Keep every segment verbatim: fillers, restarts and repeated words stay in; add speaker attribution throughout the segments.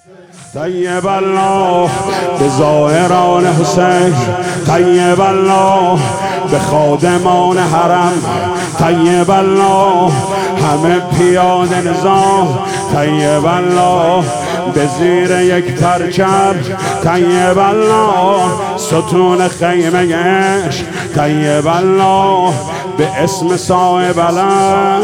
Speaker 1: طیب الله به زائران حسین، طیب الله به خادمان حرم، طیب الله همه پیاده نظام، طیب الله به زیر یک پرچم، طیب الله ستون خیمه عشق، طیب الله به اسم صاحب علم،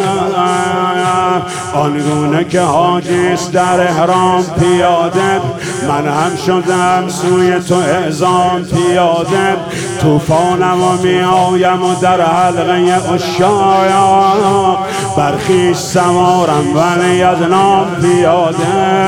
Speaker 1: آنگونه که حاجیست در احرام پیاده، من هم شدم سوی تو اعظام پیاده، طوفانم و می آیم و در حلقه عشاق، بر خویش سوارم ولی از نام پیاده.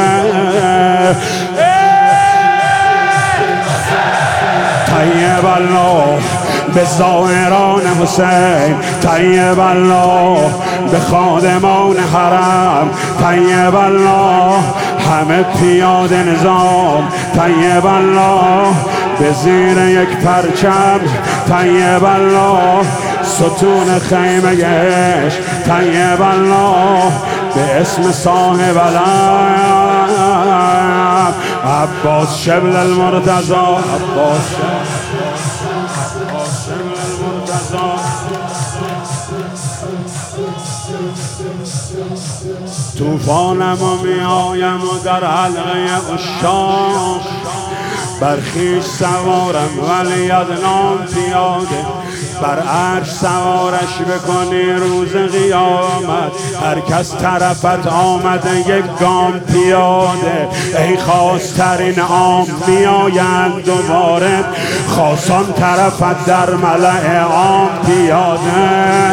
Speaker 1: طیب الله به زائران حسین، طیب الله به خادمان حرم، طیب الله همه پیاده نظام، طیب الله به زیر یک پرچم، طیب الله ستون خیمه عشق، طیب الله به اسم صاحب علم، عباس شبل المرتضی، عباس طوفانم و می آیم و در حلقه عشاق، بر خویش سوارم ولی از نام پیاده، بر عرش سوارش بکنی روز قیامت، هر کس طرفت آمده یک گام پیاده، ای خواسترین عام می آیند دوباره، خاصان طرفت در ملأ عام پیاده.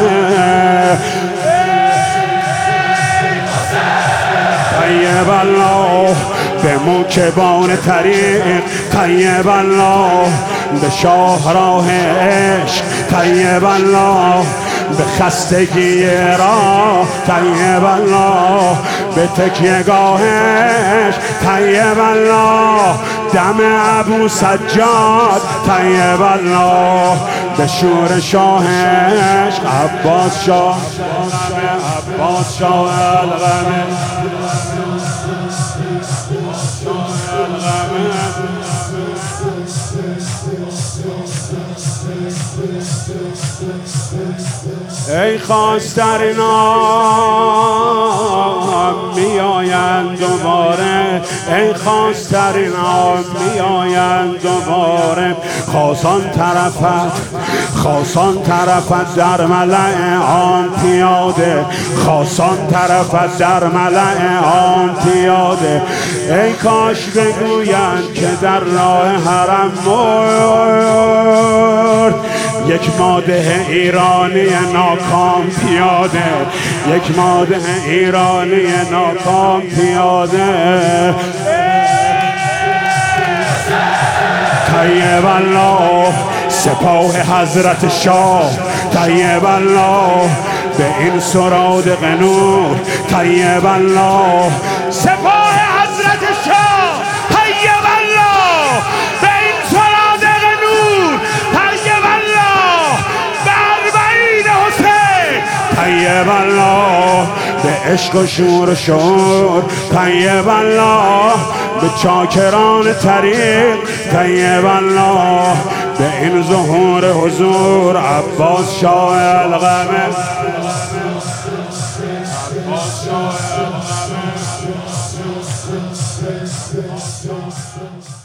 Speaker 1: طیب الله به موکبان طریق، طیب الله به شاهراه عشق، طیب الله به خستگی راه، طیب الله به تکیهگاهش، طیب الله دم ابو سجاد، طیب الله به شور شاهش، عباس شاه، عباس شاه الغمه، ای خواسترین عام می آیند دوباره، ای خواسترین عام می آیند دوباره، خاصان طرفت، خاصان طرفت در ملأ عام پیاده، خاصان طرفت در ملأ عام پیاده، ای کاش بگویند که در راه حرم مرد یک ماده ایرانی ناکام پیاده، یک ماده ایرانی ناکام پیاده. طیب الله سپاه حضرت شاه، طیب الله به این سرادق نور، طیب الله سپاه حضرت شاه، طیب الله به این سرادق نور، طیب الله به اربعین حسین، طیب الله به عشق و شور و شور، طیب الله به چاکران طریق، طیب الله به این ظهور حضور، عباس شاه الغمه، عباس شاه الغمه.